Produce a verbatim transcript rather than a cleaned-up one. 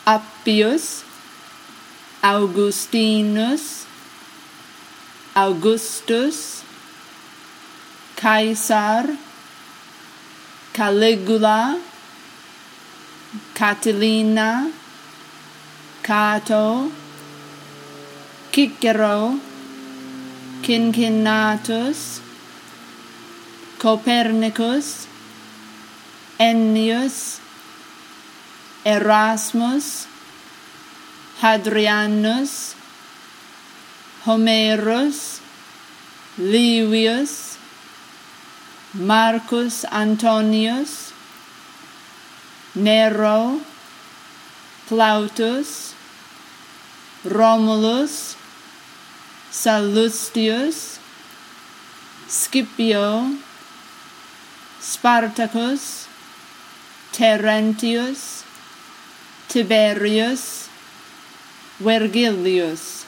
Appius, Augustinus, Augustus, Caesar, Caligula, Catilina, Cato, Cicero, Cincinnatus, Copernicus, Ennius, Erasmus, Hadrianus, Homerus, Livius, Marcus Antonius, Nero, Plautus, Romulus, Sallustius, Scipio, Spartacus, Terentius, Tiberius, Vergilius.